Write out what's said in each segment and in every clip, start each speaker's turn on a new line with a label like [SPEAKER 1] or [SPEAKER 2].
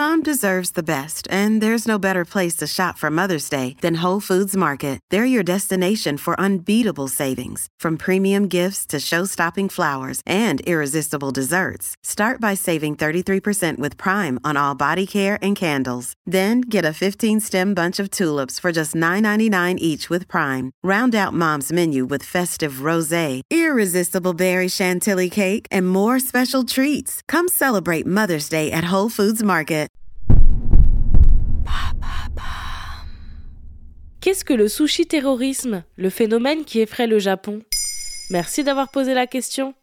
[SPEAKER 1] Mom deserves the best, and there's no better place to shop for Mother's Day than Whole Foods Market. They're your destination for unbeatable savings, from premium gifts to show-stopping flowers and irresistible desserts. Start by saving 33% with Prime on all body care and candles. Then get a 15-stem bunch of tulips for just $9.99 each with Prime. Round out Mom's menu with festive rosé, irresistible berry chantilly cake, and more special treats. Come celebrate Mother's Day at Whole Foods Market.
[SPEAKER 2] Qu'est-ce que le sushi-terrorisme, le phénomène qui effraie le Japon ? Merci d'avoir posé la question.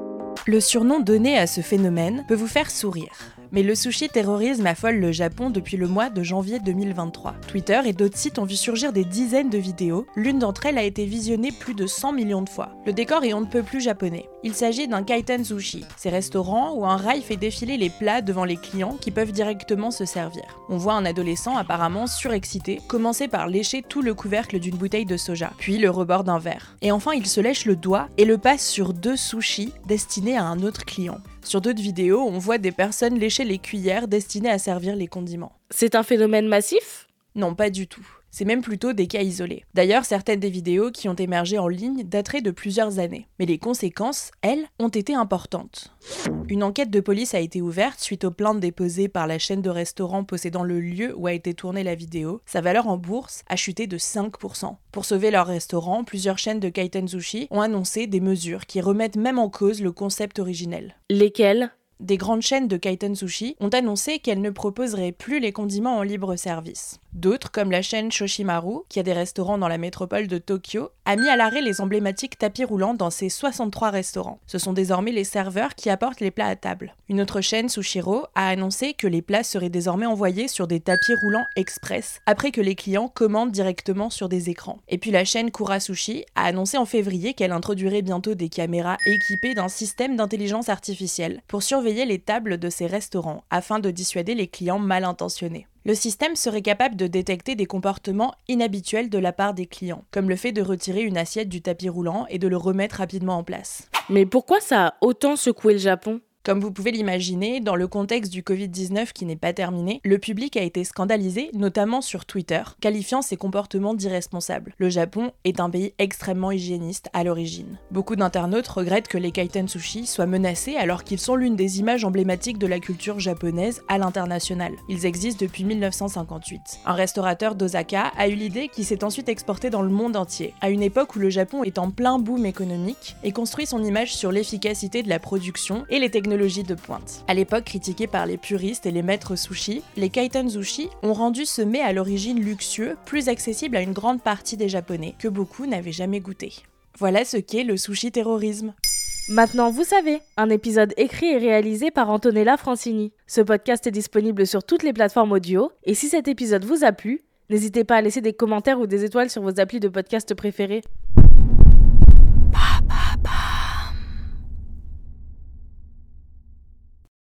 [SPEAKER 3] Le surnom donné à ce phénomène peut vous faire sourire. Mais le sushi-terrorisme affole le Japon depuis le mois de janvier 2023. Twitter et d'autres sites ont vu surgir des dizaines de vidéos. L'une d'entre elles a été visionnée plus de 100 millions de fois. Le décor est on ne peut plus japonais. Il s'agit d'un kaiten sushi, ces restaurants où un rail fait défiler les plats devant les clients qui peuvent directement se servir. On voit un adolescent apparemment surexcité commencer par lécher tout le couvercle d'une bouteille de soja, puis le rebord d'un verre. Et enfin, il se lèche le doigt et le passe sur 2 sushis destinés à un autre client. Sur d'autres vidéos, on voit des personnes lécher les cuillères destinées à servir les condiments.
[SPEAKER 2] C'est un phénomène massif ?
[SPEAKER 3] Non, pas du tout. C'est même plutôt des cas isolés. D'ailleurs, certaines des vidéos qui ont émergé en ligne dateraient de plusieurs années. Mais les conséquences, elles, ont été importantes. Une enquête de police a été ouverte suite aux plaintes déposées par la chaîne de restaurants possédant le lieu où a été tournée la vidéo. Sa valeur en bourse a chuté de 5%. Pour sauver leur restaurant, plusieurs chaînes de kaiten sushi ont annoncé des mesures qui remettent même en cause le concept originel.
[SPEAKER 2] Lesquelles ?
[SPEAKER 3] Des grandes chaînes de kaiten sushi ont annoncé qu'elles ne proposeraient plus les condiments en libre service. D'autres, comme la chaîne Shoshimaru, qui a des restaurants dans la métropole de Tokyo, a mis à l'arrêt les emblématiques tapis roulants dans ses 63 restaurants. Ce sont désormais les serveurs qui apportent les plats à table. Une autre chaîne, Sushiro, a annoncé que les plats seraient désormais envoyés sur des tapis roulants express, après que les clients commandent directement sur des écrans. Et puis la chaîne Kura Sushi a annoncé en février qu'elle introduirait bientôt des caméras équipées d'un système d'intelligence artificielle pour surveiller les tables de ces restaurants, afin de dissuader les clients mal intentionnés. Le système serait capable de détecter des comportements inhabituels de la part des clients, comme le fait de retirer une assiette du tapis roulant et de le remettre rapidement en place.
[SPEAKER 2] Mais pourquoi ça a autant secoué le Japon ?
[SPEAKER 3] Comme vous pouvez l'imaginer, dans le contexte du Covid-19 qui n'est pas terminé, le public a été scandalisé, notamment sur Twitter, qualifiant ces comportements d'irresponsables. Le Japon est un pays extrêmement hygiéniste à l'origine. Beaucoup d'internautes regrettent que les kaiten sushi soient menacés alors qu'ils sont l'une des images emblématiques de la culture japonaise à l'international. Ils existent depuis 1958. Un restaurateur d'Osaka a eu l'idée qui s'est ensuite exportée dans le monde entier, à une époque où le Japon est en plein boom économique et construit son image sur l'efficacité de la production et les technologies de pointe. À l'époque critiqués par les puristes et les maîtres sushi, les kaiten sushi ont rendu ce mets à l'origine luxueux plus accessible à une grande partie des Japonais, que beaucoup n'avaient jamais goûté. Voilà ce qu'est le sushi-terrorisme.
[SPEAKER 2] Maintenant, vous savez, un épisode écrit et réalisé par Antonella Francini. Ce podcast est disponible sur toutes les plateformes audio, et si cet épisode vous a plu, n'hésitez pas à laisser des commentaires ou des étoiles sur vos applis de podcast préférés.